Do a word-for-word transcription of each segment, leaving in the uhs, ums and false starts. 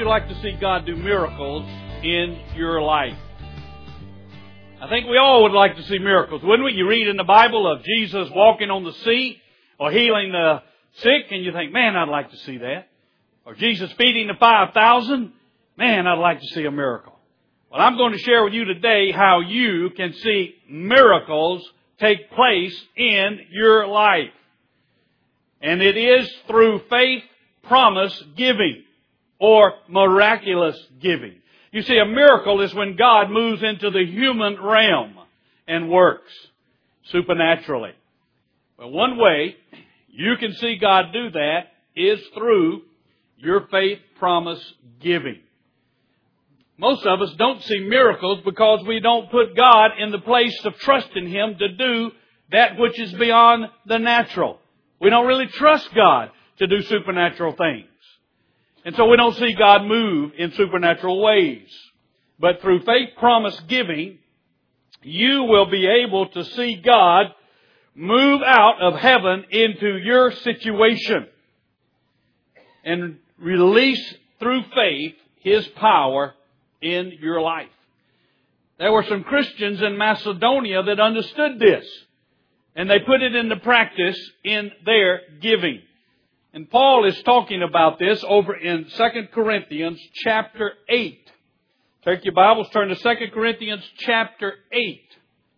you like to see God do miracles in your life? I think we all would like to see miracles, wouldn't we? You read in the Bible of Jesus walking on the sea or healing the sick, and you think, man, I'd like to see that. Or Jesus feeding the five thousand, man, I'd like to see a miracle. Well, I'm going to share with you today how you can see miracles take place in your life. And it is through faith promise giving or miraculous giving. You see, a miracle is when God moves into the human realm and works supernaturally. Well, one way you can see God do that is through your faith promise giving. Most of us don't see miracles because we don't put God in the place of trusting Him to do that which is beyond the natural. We don't really trust God to do supernatural things. And so we don't see God move in supernatural ways. But through faith promise giving, you will be able to see God move out of heaven into your situation and release through faith His power in your life. There were some Christians in Macedonia that understood this, and they put it into practice in their giving. And Paul is talking about this over in Second Corinthians chapter eight. Take your Bibles, turn to Second Corinthians chapter eight.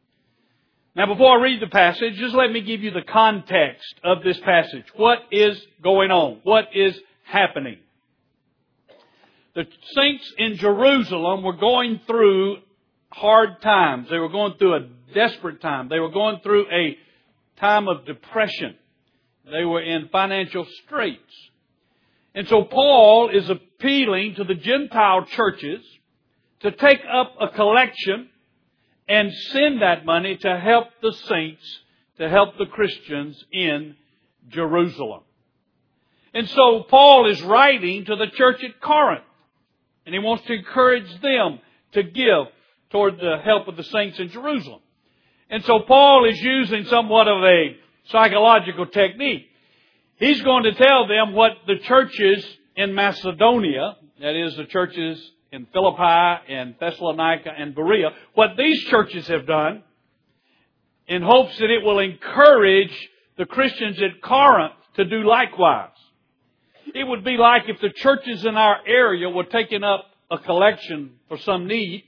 Now before I read the passage, just let me give you the context of this passage. What is going on? What is happening? The saints in Jerusalem were going through hard times. They were going through a desperate time. They were going through a time of depression. They were in financial straits. And so Paul is appealing to the Gentile churches to take up a collection and send that money to help the saints, to help the Christians in Jerusalem. And so Paul is writing to the church at Corinth, and he wants to encourage them to give toward the help of the saints in Jerusalem. And so Paul is using somewhat of a psychological technique. He's going to tell them what the churches in Macedonia, that is the churches in Philippi and Thessalonica and Berea, what these churches have done in hopes that it will encourage the Christians at Corinth to do likewise. It would be like if the churches in our area were taking up a collection for some need,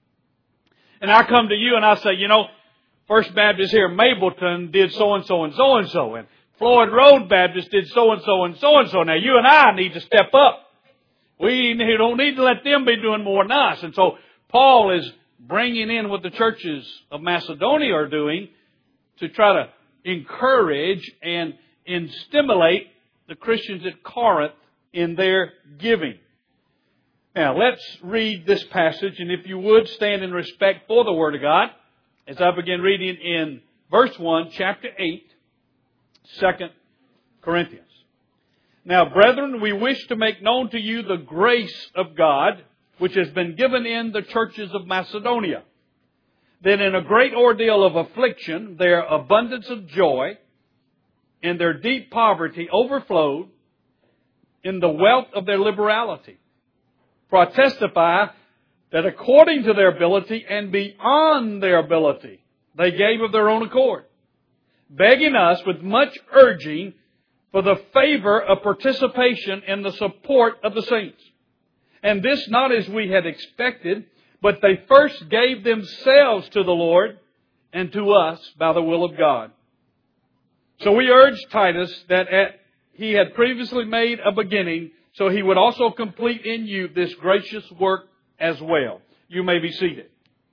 and I come to you and I say, you know, First Baptist here in Mableton did so-and-so and so-and-so, and Floyd Road Baptist did so-and-so and so-and-so. Now you and I need to step up. We don't need to let them be doing more than us. And so Paul is bringing in what the churches of Macedonia are doing to try to encourage and, and stimulate the Christians at Corinth in their giving. Now let's read this passage, and if you would stand in respect for the Word of God as I begin reading in verse one, chapter eight, Second Corinthians. Now, brethren, we wish to make known to you the grace of God, which has been given in the churches of Macedonia, that in a great ordeal of affliction, their abundance of joy and their deep poverty overflowed in the wealth of their liberality. For I testify that according to their ability and beyond their ability, they gave of their own accord, begging us with much urging for the favor of participation in the support of the saints. And this not as we had expected, but they first gave themselves to the Lord and to us by the will of God. So we urged Titus that at, he had previously made a beginning, so he would also complete in you this gracious work as well. You may be seated.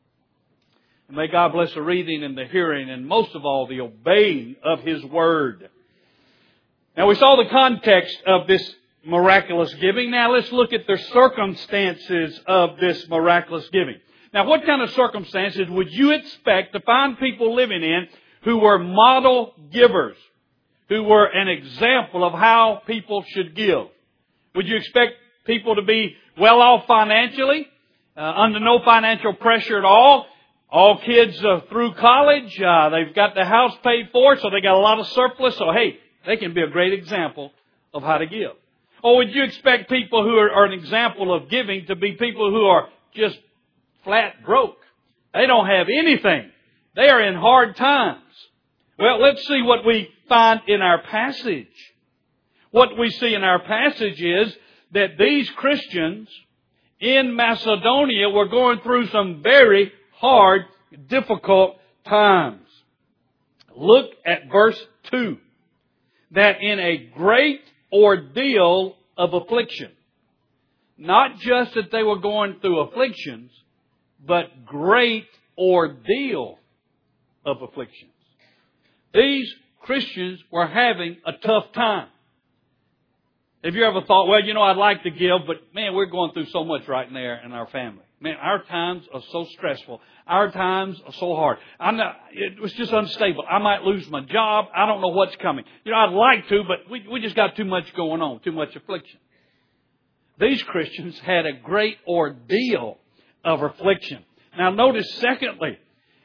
May God bless the reading and the hearing, and most of all, the obeying of His Word. Now, we saw the context of this miraculous giving. Now, let's look at the circumstances of this miraculous giving. Now, what kind of circumstances would you expect to find people living in who were model givers, who were an example of how people should give? Would you expect people to be well off financially, uh, under no financial pressure at all? All kids uh, through college, uh, they've got the house paid for, so they got a lot of surplus. So, hey, they can be a great example of how to give. Or would you expect people who are, are an example of giving to be people who are just flat broke? They don't have anything. They are in hard times. Well, let's see what we find in our passage. What we see in our passage is that these Christians in Macedonia were going through some very hard, difficult times. Look at verse two. That in a great ordeal of affliction. Not just that they were going through afflictions, but great ordeal of afflictions. These Christians were having a tough time. Have you ever thought, well, you know, I'd like to give, but man, we're going through so much right there in our family. Man, our times are so stressful. Our times are so hard. I'm not, it was just unstable. I might lose my job. I don't know what's coming. You know, I'd like to, but we, we just got too much going on, too much affliction. These Christians had a great ordeal of affliction. Now notice, secondly,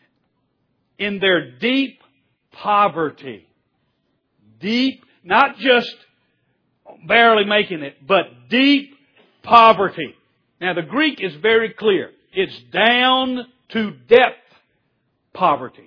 in their deep poverty. Deep, not just barely making it, but deep poverty. Now the Greek is very clear. It's down to depth poverty.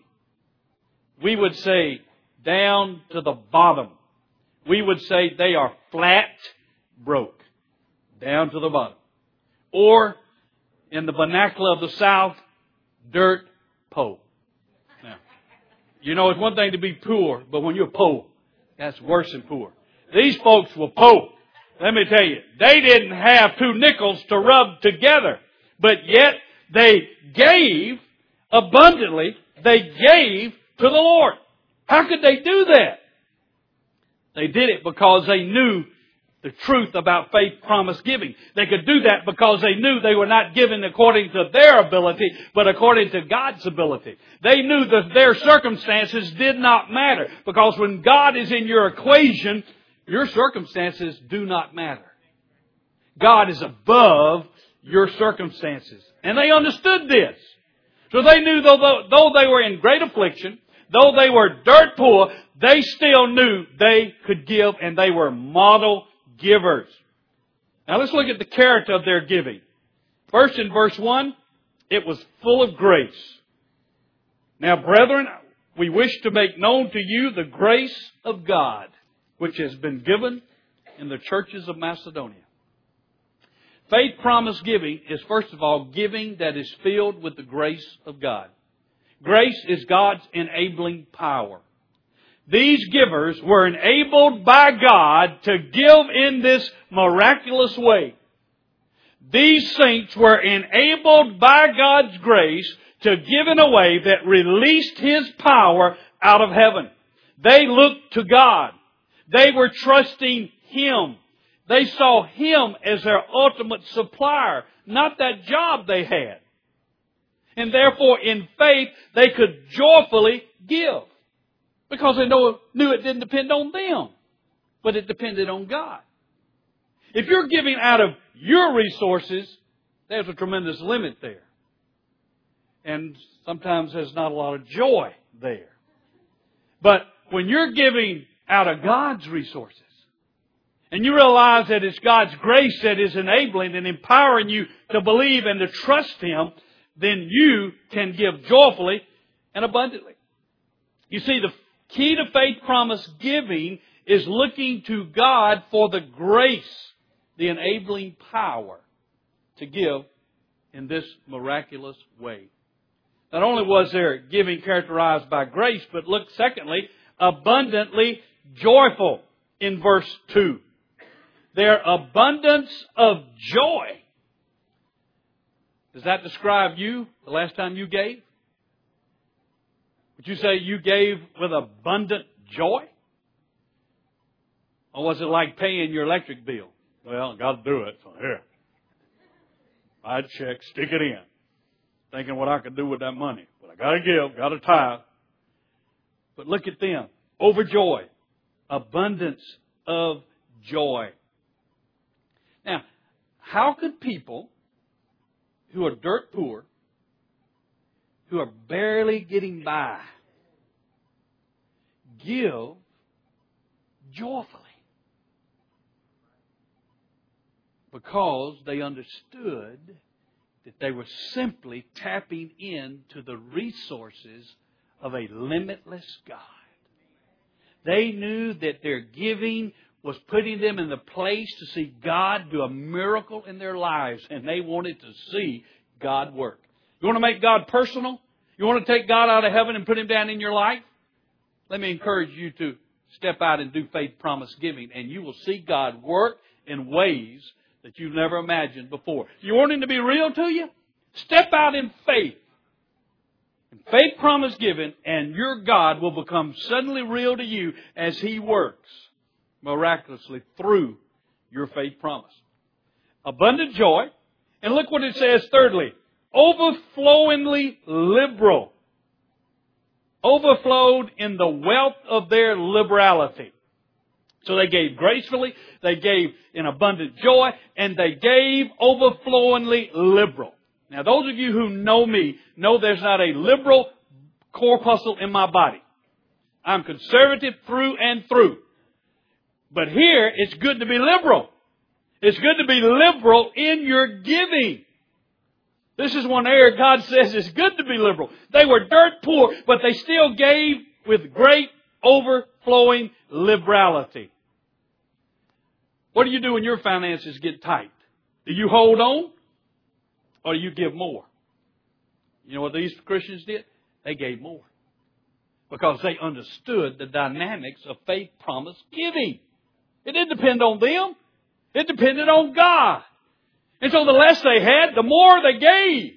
We would say down to the bottom. We would say they are flat broke. Down to the bottom. Or, in the vernacular of the South, dirt po. Now, you know, it's one thing to be poor, but when you're poor, that's worse than poor. These folks were poor. Let me tell you, they didn't have two nickels to rub together, but yet they gave abundantly. They gave to the Lord. How could they do that? They did it because they knew the truth about faith promise giving. They could do that because they knew they were not giving according to their ability, but according to God's ability. They knew that their circumstances did not matter, because when God is in your equation, your circumstances do not matter. God is above your circumstances. And they understood this. So they knew though, though they were in great affliction, though they were dirt poor, they still knew they could give, and they were model givers. Now let's look at the character of their giving. First, in verse one, it was full of grace. Now, brethren, we wish to make known to you the grace of God, which has been given in the churches of Macedonia. Faith promise giving is, first of all, giving that is filled with the grace of God. Grace is God's enabling power. These givers were enabled by God to give in this miraculous way. These saints were enabled by God's grace to give in a way that released His power out of heaven. They looked to God. They were trusting Him. They saw Him as their ultimate supplier, not that job they had. And therefore, in faith, they could joyfully give. Because they know, knew it didn't depend on them, but it depended on God. If you're giving out of your resources, there's a tremendous limit there. And sometimes there's not a lot of joy there. But when you're giving out of God's resources, and you realize that it's God's grace that is enabling and empowering you to believe and to trust Him, then you can give joyfully and abundantly. You see, the key to faith promise giving is looking to God for the grace, the enabling power to give in this miraculous way. Not only was their giving characterized by grace, but look, secondly, abundantly joyful in verse two. Their abundance of joy. Does that describe you the last time you gave? Would you say you gave with abundant joy? Or was it like paying your electric bill? Well, I got to do it. So here. I check, stick it in. Thinking what I could do with that money. But I got to give, got to tithe. But look at them. Overjoyed. Abundance of joy. Now, how could people who are dirt poor, who are barely getting by, give joyfully? Because they understood that they were simply tapping into the resources of a limitless God. They knew that their giving was putting them in the place to see God do a miracle in their lives, and they wanted to see God work. You want to make God personal? You want to take God out of heaven and put Him down in your life? Let me encourage you to step out and do faith promise giving, and you will see God work in ways that you've never imagined before. You want Him to be real to you? Step out in faith. In faith promise giving, and your God will become suddenly real to you as He works miraculously through your faith promise. Abundant joy. And look what it says thirdly. Overflowingly liberal. Overflowed in the wealth of their liberality. So they gave gracefully, they gave in abundant joy, and they gave overflowingly liberal. Now those of you who know me know there's not a liberal corpuscle in my body. I'm conservative through and through. But here it's good to be liberal. It's good to be liberal in your giving. This is one area God says it's good to be liberal. They were dirt poor, but they still gave with great overflowing liberality. What do you do when your finances get tight? Do you hold on or do you give more? You know what these Christians did? They gave more. Because they understood the dynamics of faith promise giving. It didn't depend on them. It depended on God. And so the less they had, the more they gave.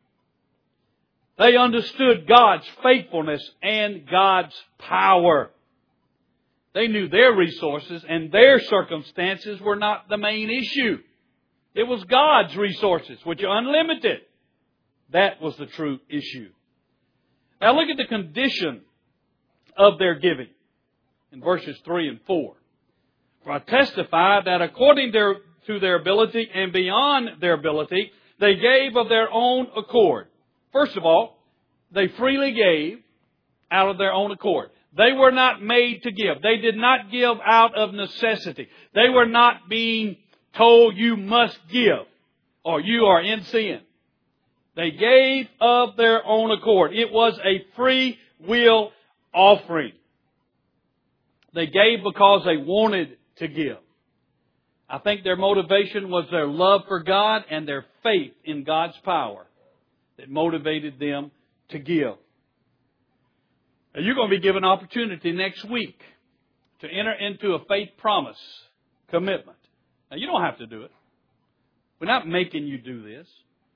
They understood God's faithfulness and God's power. They knew their resources and their circumstances were not the main issue. It was God's resources, which are unlimited. That was the true issue. Now look at the condition of their giving in verses three and four. For I testify that according to to their ability and beyond their ability, they gave of their own accord. First of all, they freely gave out of their own accord. They were not made to give. They did not give out of necessity. They were not being told you must give or you are in sin. They gave of their own accord. It was a free will offering. They gave because they wanted to give. I think their motivation was their love for God and their faith in God's power that motivated them to give. Now, you're going to be given an opportunity next week to enter into a faith promise commitment. Now, you don't have to do it. We're not making you do this.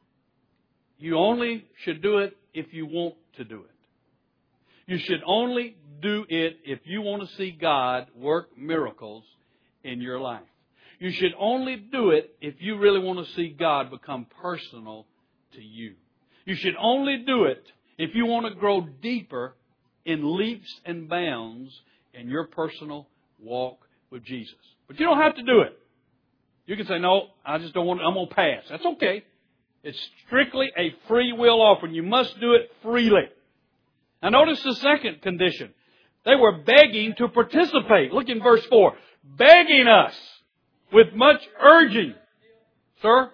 You only should do it if you want to do it. You should only do it if you want to see God work miracles in your life. You should only do it if you really want to see God become personal to you. You should only do it if you want to grow deeper in leaps and bounds in your personal walk with Jesus. But you don't have to do it. You can say, no, I just don't want to, I'm going to pass. That's okay. It's strictly a free will offering. You must do it freely. Now notice the second condition. They were begging to participate. Look in verse four. Begging us with much urging. Sir?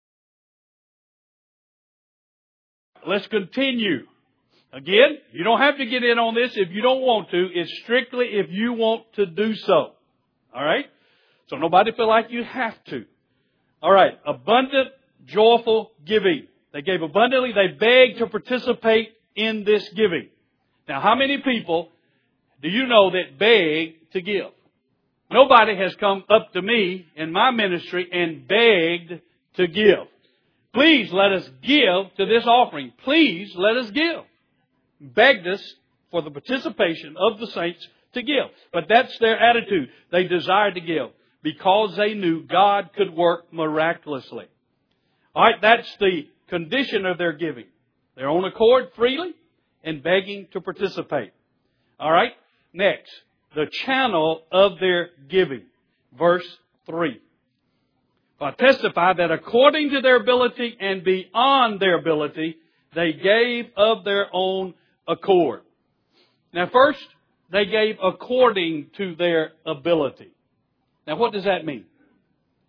Let's continue. Again, you don't have to get in on this if you don't want to. It's strictly if you want to do so. All right? So nobody feel like you have to. All right. Abundant, joyful giving. They gave abundantly. They begged to participate in this giving. Now, how many people do you know that beg to give? Nobody has come up to me in my ministry and begged to give. Please let us give to this offering. Please let us give. Begged us for the participation of the saints to give. But that's their attitude. They desired to give because they knew God could work miraculously. All right, that's the condition of their giving. Their own accord, freely, and begging to participate. All right, next. The channel of their giving. Verse three. I testify that according to their ability and beyond their ability, they gave of their own accord. Now first, they gave according to their ability. Now what does that mean?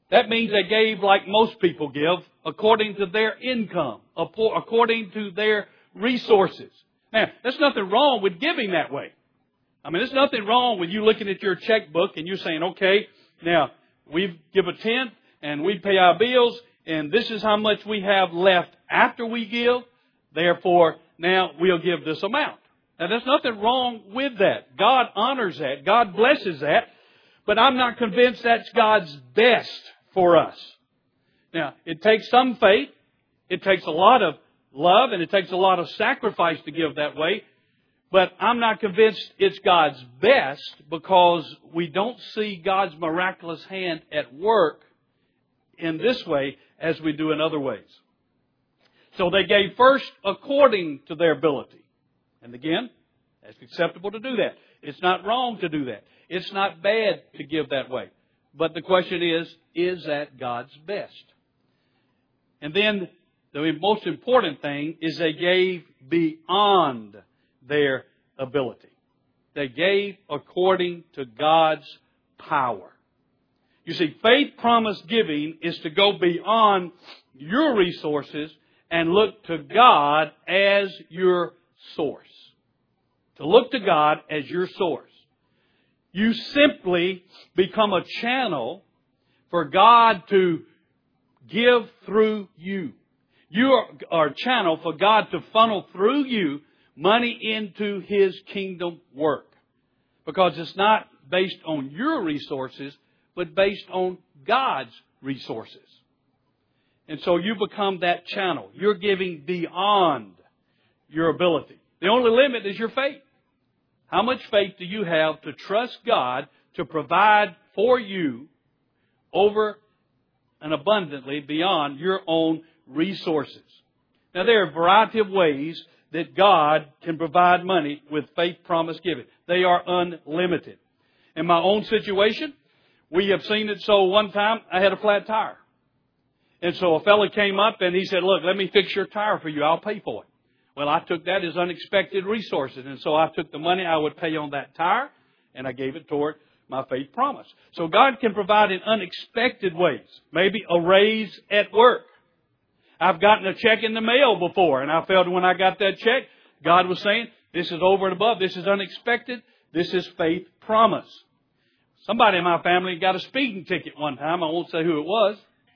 That means they gave like most people give, according to their income, according to their resources. Now, there's nothing wrong with giving that way. I mean, there's nothing wrong with you looking at your checkbook and you're saying, okay, now, we give a tenth and we pay our bills and this is how much we have left after we give. Therefore, now we'll give this amount. Now, there's nothing wrong with that. God honors that. God blesses that. But I'm not convinced that's God's best for us. Now, it takes some faith. It takes a lot of love and it takes a lot of sacrifice to give that way. But I'm not convinced it's God's best because we don't see God's miraculous hand at work in this way as we do in other ways. So they gave first according to their ability. And again, it's acceptable to do that. It's not wrong to do that. It's not bad to give that way. But the question is, is that God's best? And then the most important thing is they gave beyond their ability. They gave according to God's power. You see, faith promise giving is to go beyond your resources and look to God as your source. To look to God as your source. You simply become a channel for God to give through you. You are a channel for God to funnel through you money into His kingdom work. Because it's not based on your resources, but based on God's resources. And so you become that channel. You're giving beyond your ability. The only limit is your faith. How much faith do you have to trust God to provide for you over and abundantly beyond your own resources? Now, there are a variety of ways that God can provide money with faith promise giving. They are unlimited. In my own situation, we have seen it so one time I had a flat tire. And so a fellow came up and he said, look, let me fix your tire for you. I'll pay for it. Well, I took that as unexpected resources. And so I took the money I would pay on that tire and I gave it toward my faith promise. So God can provide in unexpected ways. Maybe a raise at work. I've gotten a check in the mail before, and I felt when I got that check, God was saying, this is over and above. This is unexpected. This is faith promise. Somebody in my family got a speeding ticket one time. I won't say who it was.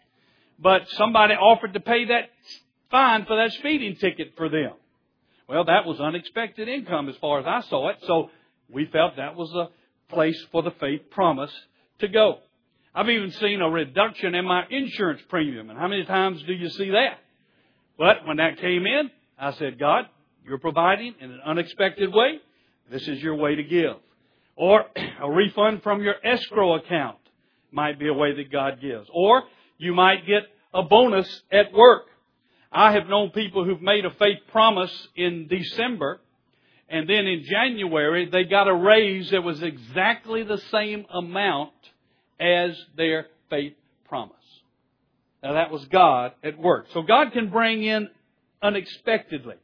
But somebody offered to pay that fine for that speeding ticket for them. Well, that was unexpected income as far as I saw it. So we felt that was a place for the faith promise to go. I've even seen a reduction in my insurance premium. And how many times do you see that? But when that came in, I said, God, you're providing in an unexpected way. This is your way to give. Or a refund from your escrow account might be a way that God gives. Or you might get a bonus at work. I have known people who've made a faith promise in December, and then in January they got a raise that was exactly the same amount as their faith promise. Now that was God at work. So God can bring in unexpectedly.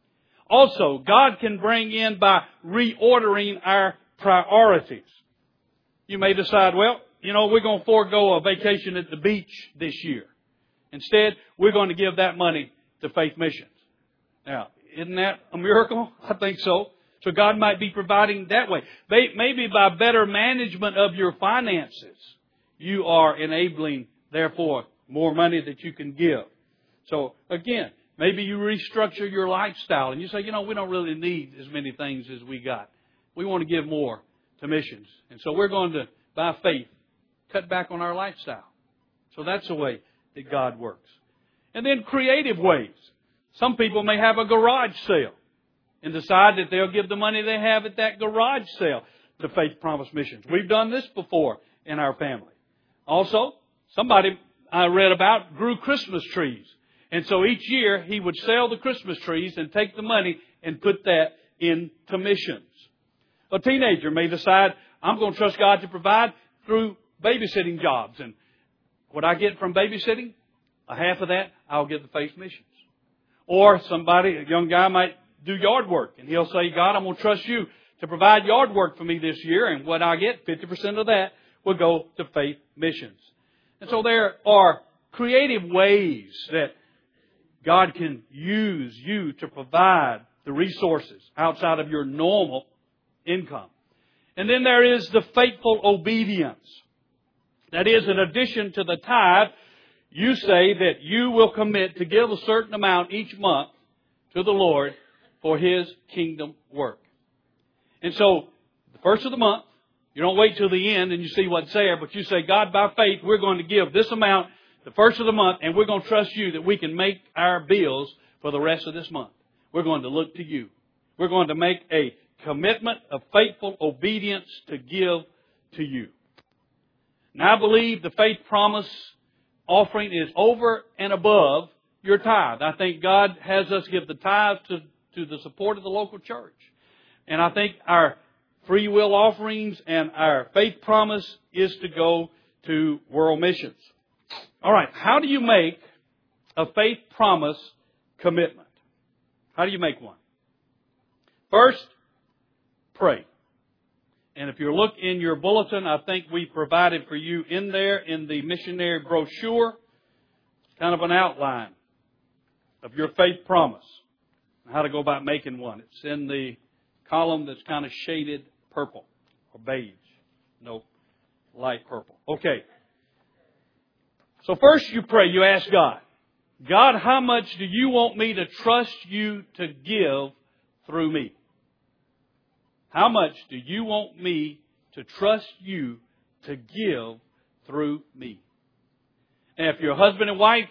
Also, God can bring in by reordering our priorities. You may decide, well, you know, we're going to forego a vacation at the beach this year. Instead, we're going to give that money to Faith Missions. Now, isn't that a miracle? I think so. So God might be providing that way. Maybe by better management of your finances, you are enabling, therefore, more money that you can give. So again, maybe you restructure your lifestyle and you say, you know, we don't really need as many things as we got. We want to give more to missions. And so we're going to, by faith, cut back on our lifestyle. So that's the way that God works. And then creative ways. Some people may have a garage sale and decide that they'll give the money they have at that garage sale to Faith Promise Missions. We've done this before in our family. Also, somebody I read about grew Christmas trees. And so each year he would sell the Christmas trees and take the money and put that into missions. A teenager may decide, I'm going to trust God to provide through babysitting jobs. And what I get from babysitting, a half of that, I'll give to Faith Missions. Or somebody, a young guy might do yard work. And he'll say, God, I'm going to trust you to provide yard work for me this year. And what I get, fifty percent of that will go to Faith Missions. And so there are creative ways that God can use you to provide the resources outside of your normal income. And then there is the faithful obedience. That is, in addition to the tithe, you say that you will commit to give a certain amount each month to the Lord for His kingdom work. And so, the first of the month, you don't wait till the end and you see what's there, but you say, God, by faith, we're going to give this amount the first of the month, and we're going to trust You that we can make our bills for the rest of this month. We're going to look to You. We're going to make a commitment of faithful obedience to give to You. Now, I believe the faith promise offering is over and above your tithe. I think God has us give the tithe to, to the support of the local church. And I think our free will offerings and our faith promise is to go to world missions. All right, how do you make a faith promise commitment? How do you make one? First, pray. And if you look in your bulletin, I think we provided for you in there in the missionary brochure, kind of an outline of your faith promise, and how to go about making one. It's in the column that's kind of shaded purple or beige. No, light purple. Okay. So first you pray, you ask God, God, how much do You want me to trust You to give through me? How much do You want me to trust You to give through me? And if you're husband and wife,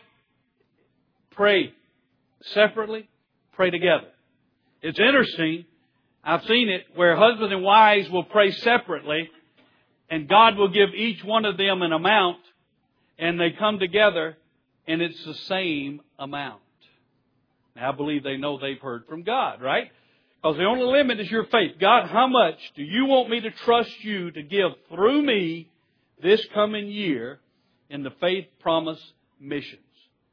pray separately, pray together. It's interesting. I've seen it where husbands and wives will pray separately, and God will give each one of them an amount, and they come together, and it's the same amount. Now, I believe they know they've heard from God, right? Because the only limit is your faith. God, how much do You want me to trust You to give through me this coming year in the faith promise missions?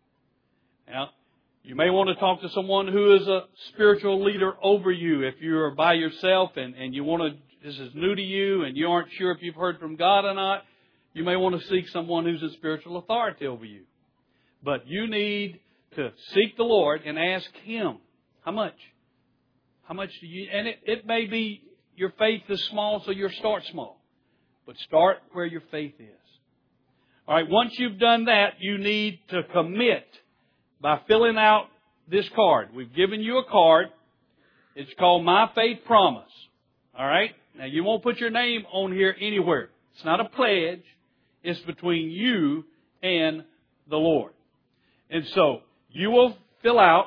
Now, you may want to talk to someone who is a spiritual leader over you. If you're by yourself and, and you want to, this is new to you and you aren't sure if you've heard from God or not, you may want to seek someone who's a spiritual authority over you. But you need to seek the Lord and ask Him, how much? How much do you... And it, it may be your faith is small, so you start small. But start where your faith is. All right, once you've done that, you need to commit by filling out this card. We've given you a card. It's called My Faith Promise. All right? Now, you won't put your name on here anywhere. It's not a pledge. It's between you and the Lord. And so, you will fill out,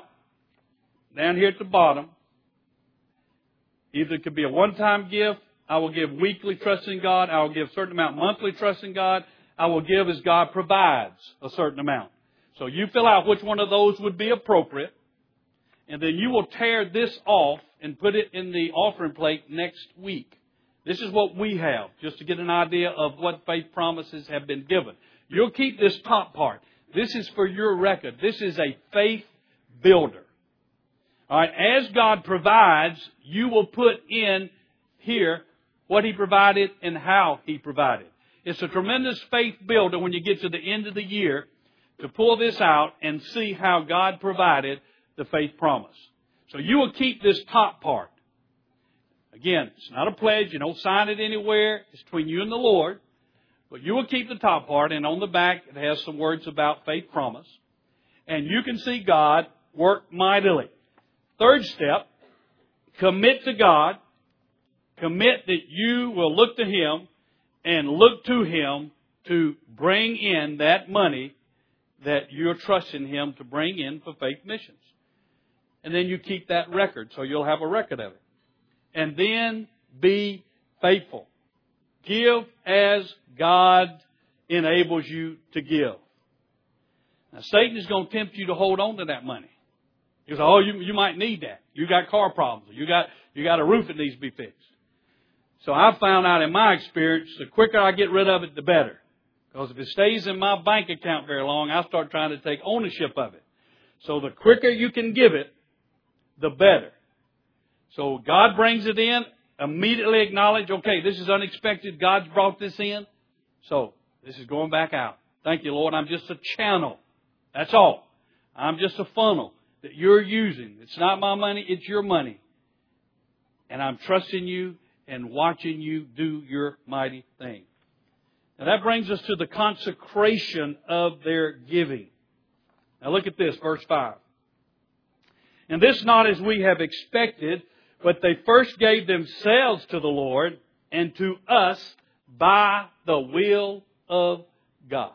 down here at the bottom, either it could be a one-time gift. I will give weekly, trusting God. I will give a certain amount monthly, trusting God. I will give as God provides a certain amount. So you fill out which one of those would be appropriate. And then you will tear this off and put it in the offering plate next week. This is what we have, just to get an idea of what faith promises have been given. You'll keep this top part. This is for your record. This is a faith builder. All right, as God provides, you will put in here what He provided and how He provided. It's a tremendous faith builder when you get to the end of the year to pull this out and see how God provided the faith promise. So you will keep this top part. Again, it's not a pledge. You don't sign it anywhere. It's between you and the Lord. But you will keep the top part, and on the back it has some words about faith promise. And you can see God work mightily. Third step, commit to God. Commit that you will look to Him and look to Him to bring in that money that you're trusting Him to bring in for faith missions. And then you keep that record, so you'll have a record of it. And then be faithful. Give as God enables you to give. Now, Satan is going to tempt you to hold on to that money. He says, oh, you, you might need that. You got car problems. You got, you got a roof that needs to be fixed. So I've found out in my experience, the quicker I get rid of it, the better. Because if it stays in my bank account very long, I'll start trying to take ownership of it. So the quicker you can give it, the better. So God brings it in, immediately acknowledge, okay, this is unexpected. God's brought this in. So this is going back out. Thank you, Lord. I'm just a channel. That's all. I'm just a funnel that you're using. It's not my money, it's your money. And I'm trusting you and watching you do your mighty thing. Now that brings us to the consecration of their giving. Now look at this, verse five. And this not as we have expected, but they first gave themselves to the Lord and to us by the will of God.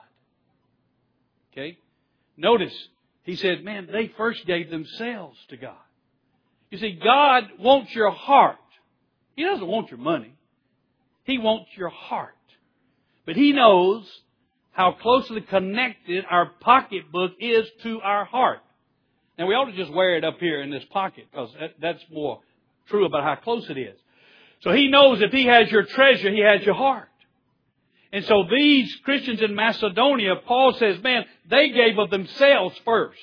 Okay? Notice, he said, man, they first gave themselves to God. You see, God wants your heart. He doesn't want your money. He wants your heart. But He knows how closely connected our pocketbook is to our heart. Now, we ought to just wear it up here in this pocket because that, that's more true about how close it is. So He knows if He has your treasure, He has your heart. And so these Christians in Macedonia, Paul says, man, they gave of themselves first.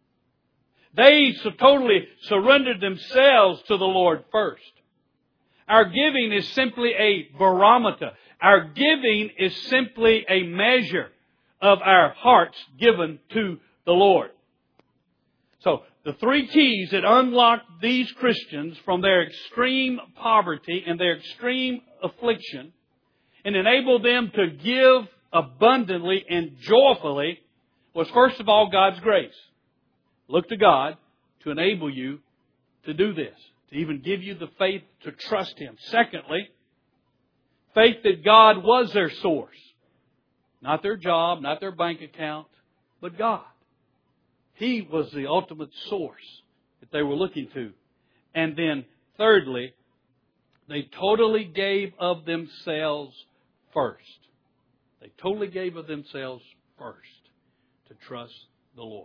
They so totally surrendered themselves to the Lord first. Our giving is simply a barometer. Our giving is simply a measure of our hearts given to the Lord. So, the three keys that unlocked these Christians from their extreme poverty and their extreme affliction and enabled them to give abundantly and joyfully was, first of all, God's grace. Look to God to enable you to do this, to even give you the faith to trust Him. Secondly, faith that God was their source. Not their job, not their bank account, but God. He was the ultimate source that they were looking to. And then, thirdly, they totally gave of themselves first. They totally gave of themselves first to trust the Lord.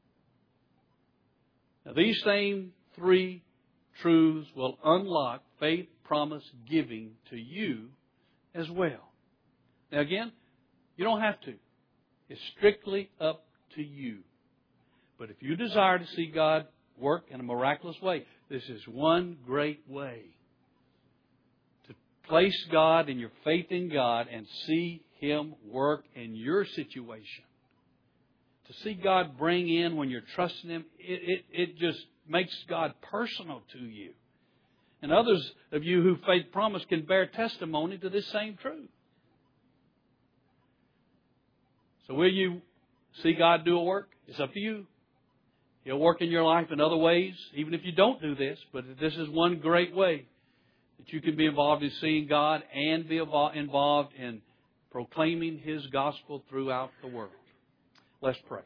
Now, these same three truths will unlock faith, promise, giving to you as well. Now, again, you don't have to. It's strictly up to you. But if you desire to see God work in a miraculous way, this is one great way to place God in your faith in God and see Him work in your situation. To see God bring in when you're trusting Him, it, it, it just makes God personal to you. And others of you who faith promise can bear testimony to this same truth. So will you see God do a work? It's up to you. He'll work in your life in other ways, even if you don't do this. But this is one great way that you can be involved in seeing God and be involved in proclaiming His gospel throughout the world. Let's pray.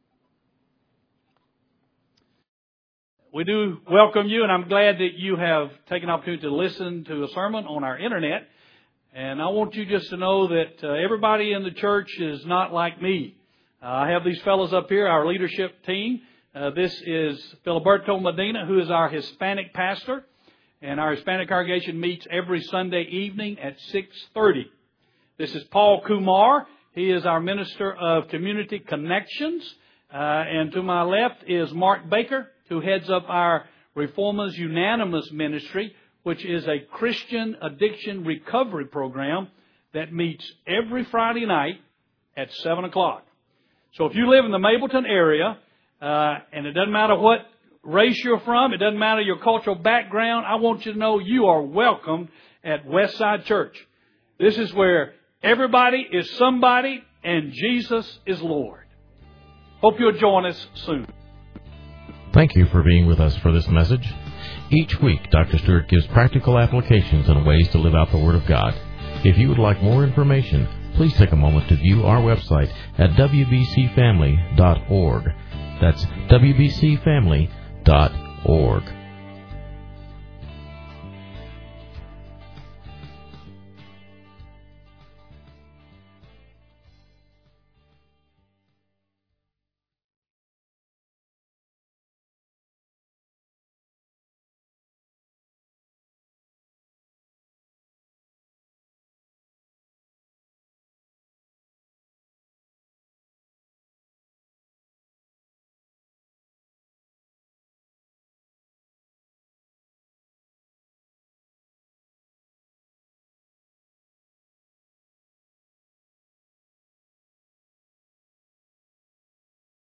We do welcome you, and I'm glad that you have taken the opportunity to listen to a sermon on our internet. And I want you just to know that uh, everybody in the church is not like me. Uh, I have these fellows up here, our leadership team. Uh, this is Filiberto Medina, who is our Hispanic pastor. And our Hispanic congregation meets every Sunday evening at six thirty. This is Paul Kumar. He is our Minister of Community Connections. Uh, and to my left is Mark Baker, who heads up our Reformers Unanimous Ministry, which is a Christian addiction recovery program that meets every Friday night at seven o'clock. So if you live in the Mableton area, uh, and it doesn't matter what race you're from, it doesn't matter your cultural background, I want you to know you are welcome at Westside Church. This is where everybody is somebody and Jesus is Lord. Hope you'll join us soon. Thank you for being with us for this message. Each week, Doctor Stewart gives practical applications and ways to live out the Word of God. If you would like more information, please take a moment to view our website at w b c family dot org. That's w b c family dot org.